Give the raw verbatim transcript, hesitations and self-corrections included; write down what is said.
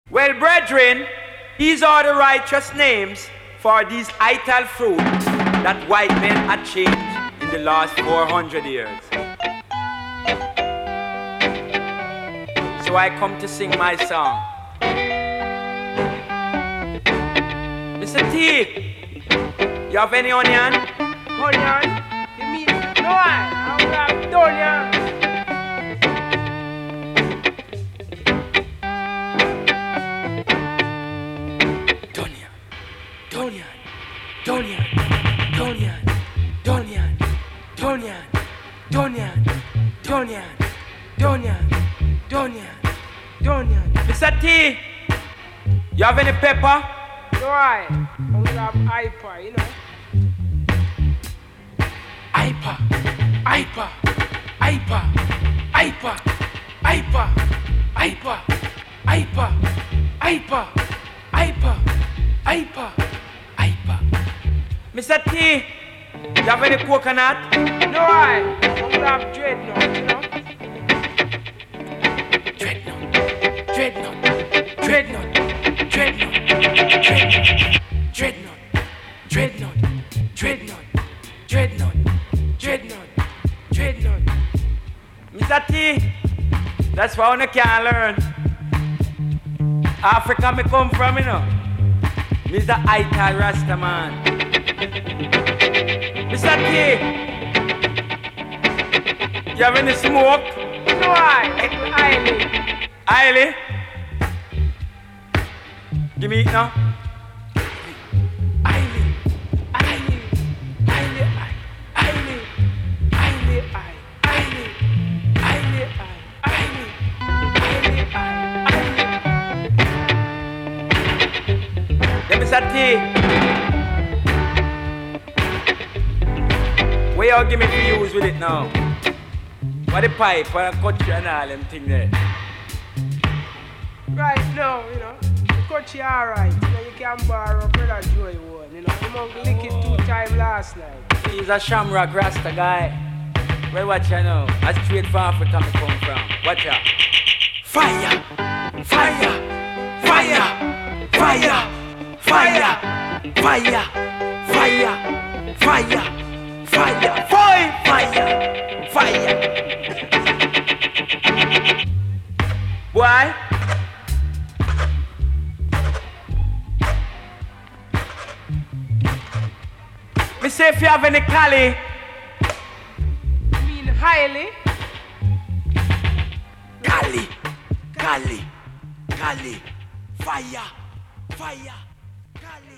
Well, brethren, these are the righteous names for these ital fruit that white men had changed in the last four hundred years. So I come to sing my song. Mister T, you have any onion? Onion? You mean no I? I don't have onion. Donian, Donian, Donian, Donian, Donian, Donian, Donian, Donian, Donian, Donian. Mister T, you have any pepper? No I. I will have hyper, you know. Hyper, hyper, hyper, hyper, hyper, hyper, hyper, hyper, hyper, hyper. Mister T, you have any coconut? No I. I will have dreadnought, you know. Dreadnought, dreadnought, dreadnought, dreadnought, dreadnought, dreadnought, dreadnought, dreadnought, dreadnought, dreadnought. Mister T, that's why I can't learn. Africa me come from, you know. Mister Ital Rastaman. Mister T, you have any smoke? No I. Eiley. Eiley? Give me it now. Eiley. Eiley. Eiley. Eiley. Eiley. Eiley. Eiley. Eiley. Eiley. Yeah, Mister T. Where y'all give me for use with it now? What the pipe, what the country and all them thing there? Right now, you know, the country alright. You know, you can borrow Brother Joy one, you know. You must lick it two times last night. He's a Shamrock Rasta guy. Well, watch you now. That's straight from Africa me come from. Watch out. Fire! Fire! Fire! Fire! Fire! Fire! Fire! Fire! Fire, fire, fire, fire. Why? Me say if you have any Cali. You mean highly? Cali, Cali, Cali, fire, fire, Cali.